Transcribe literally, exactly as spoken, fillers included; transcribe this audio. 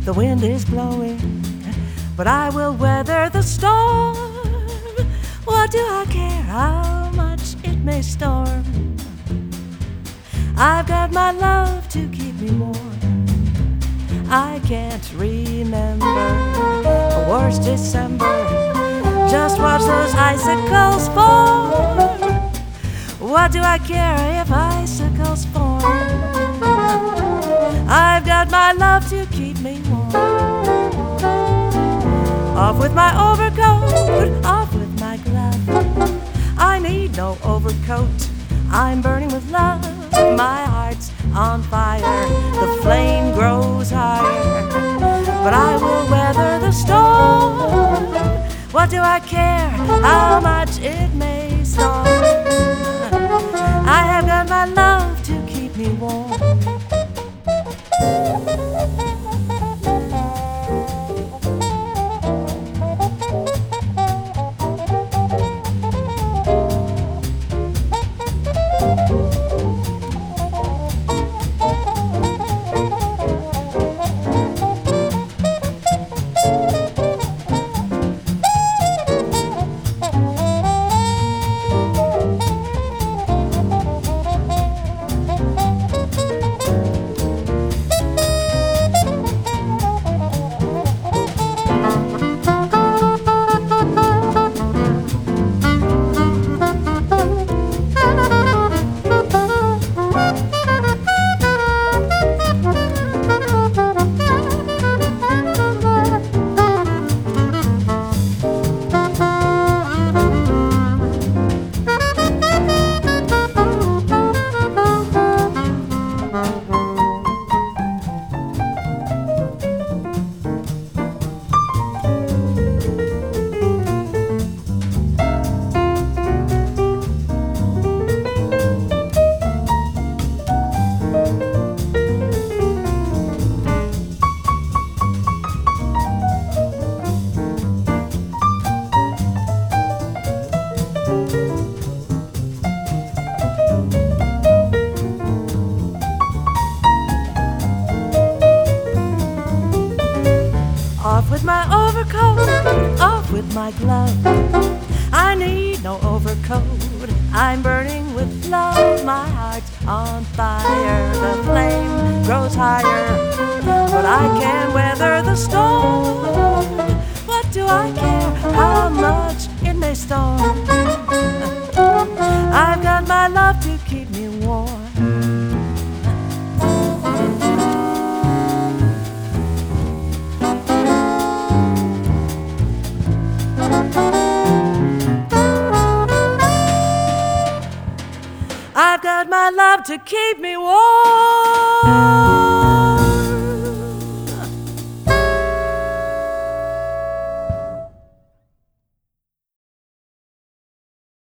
the wind is blowing, but I will weather the storm. What do I care how much it may storm? I've got my love to keep me warm. I can't remember a worse December. Just watch those icicles form. What do I care if icicles form? I've got my love to keep me warm. Off with my overcoat, off with my glove. I need no overcoat, I'm burning with love. My heart's on fire, the flame grows higher, but I will weather the storm. What do I care how much it may storm? I have got my love to keep me warm. Off with my overcoat, off with my glove. I need no overcoat, I'm burning with love. My heart's on fire, the flame grows higher, but I can weather the storm. What do I care how much it may storm? I've got my love to keep me warm. I've got my love to keep me warm.